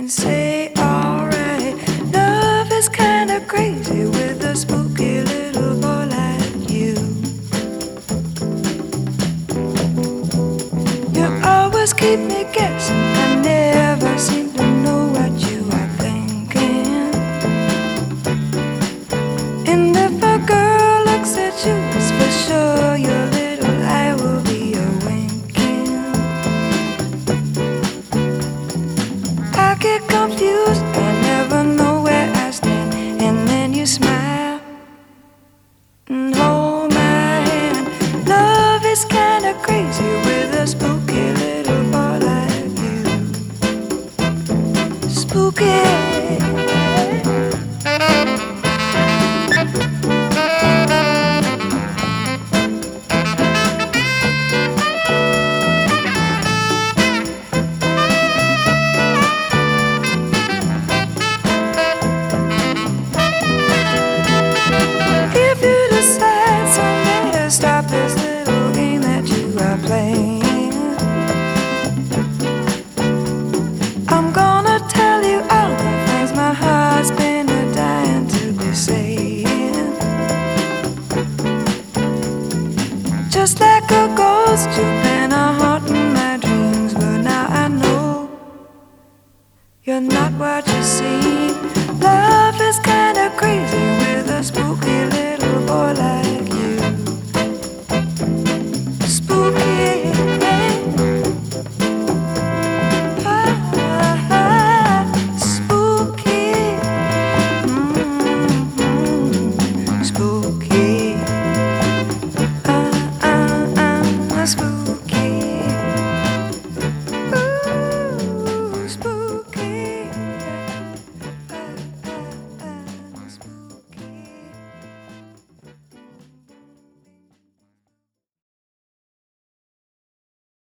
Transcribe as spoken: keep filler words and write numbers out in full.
say alright. Love is kinda crazy with a spooky little boy like you. You always keep me guessing, I never seem to know what you are thinking. And if a girl looks at you, it's for sure your little eye will be a winking. I get confused, I never know where I stand. And then you smile and hold my hand. Love is kinda crazy with a spooky little boy like you. Spooky. Stop this little game that you are playing. I'm gonna tell you all the things my heart's been dying to be saying. Just like a ghost, you've been a haunting my dreams, but now I know you're not what you see.